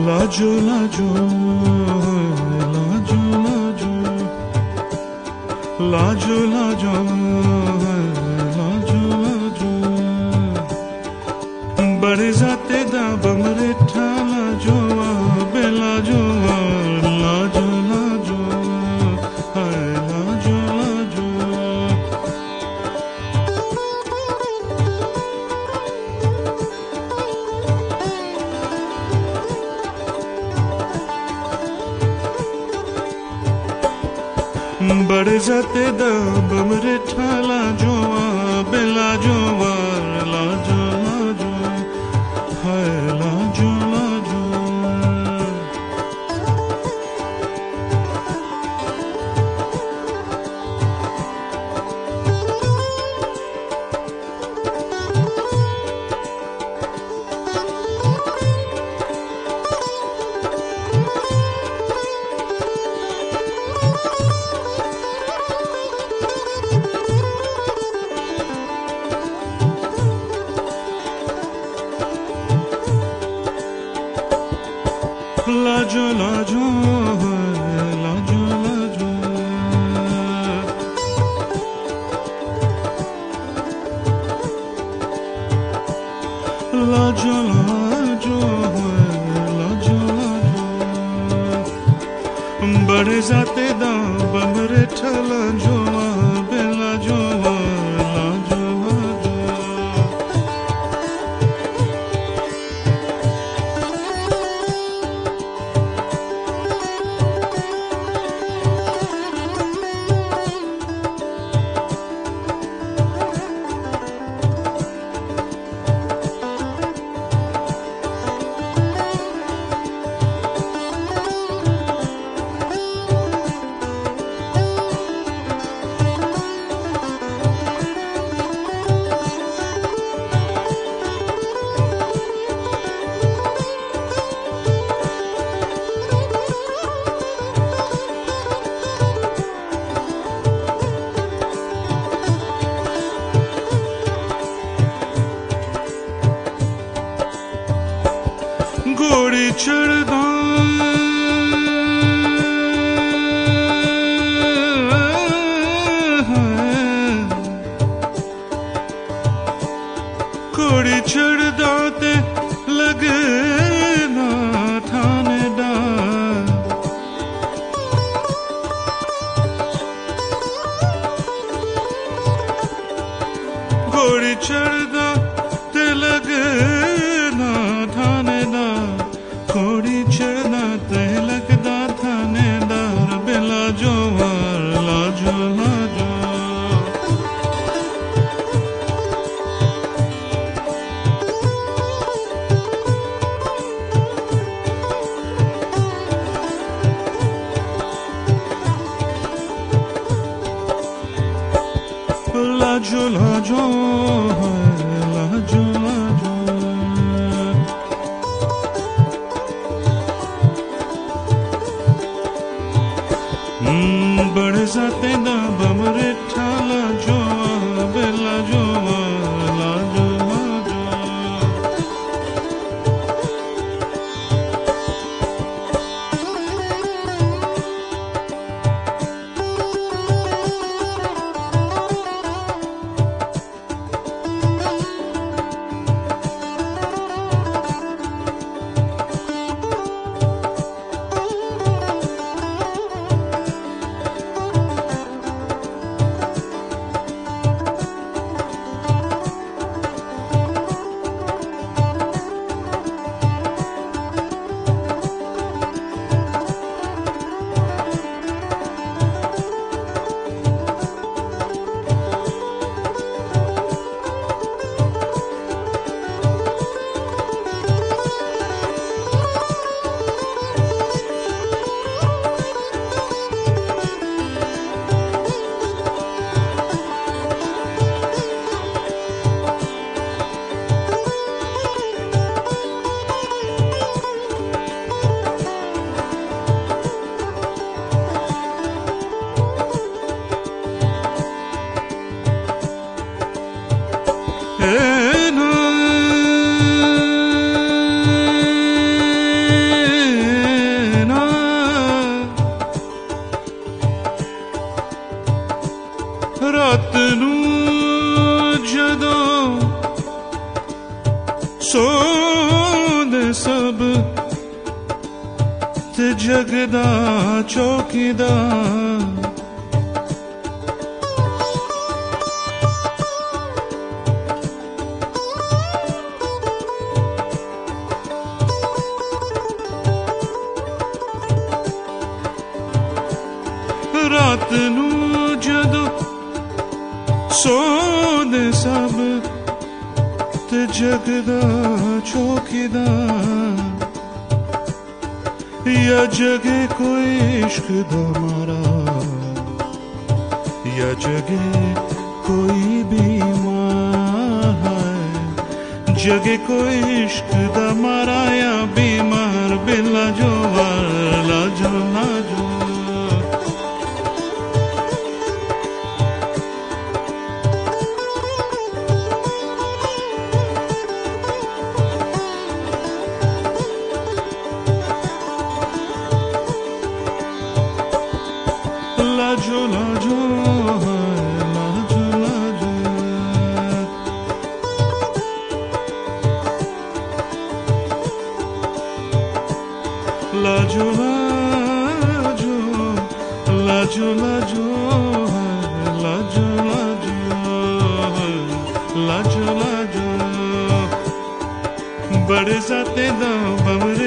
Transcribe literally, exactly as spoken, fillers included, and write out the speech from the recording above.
लाजो लाजो लाजो लाजो लाजो लाजो लाजो लाजो बड़े जाते दा बमरे ठाला जो बेला जो लाजो लाजो हाय लाजो लाजो बड़े जाते दा बमरे ठाला जो बेला जो लाजो लाजो हाय लाजो लाजो लाजो लाजो लाजो लाजो लाजो लाजो लाजो लाजो बड़े जाते दा बमरे ठला जो बेला जो लाजो लाजो घोड़ी चढ़दा घोड़ी चढ़दा ते लगे ना थाने दा घोड़ी चढ़दा ते लगे ना थाने दा घोड़ी चढ़दा ते लगदा थानेदार बेला जो लाजो लाजो लाजो लाजो लाजो लाजो बड़े जाते दा बमरे ठाला जो बेला जो लाजो लाजो ਨੂੰ ਜਦੋਂ ਸੋਂਦੇ ਸਭ ਤੇ ਜਗ ਦਾ ਚੌਕੀਦਾਰ ਰਾਤ ਨੂੰ ਜਦੋਂ ਸੋਂਦੇ ਸਭ ਤੇ ਜਗ ਦਾ ਚੌਕੀਦਾਰ या जगे कोई इश्क दा मारा या जगे कोई बीमार है जगे कोई इश्क दा मारा या बीमार बिला जो लाजो लाजो लाजो लाजो लाजो लाजो लाजो लाजो लाजो लाजो लाजो लाजो लाजो बड़े जाते दा बमरे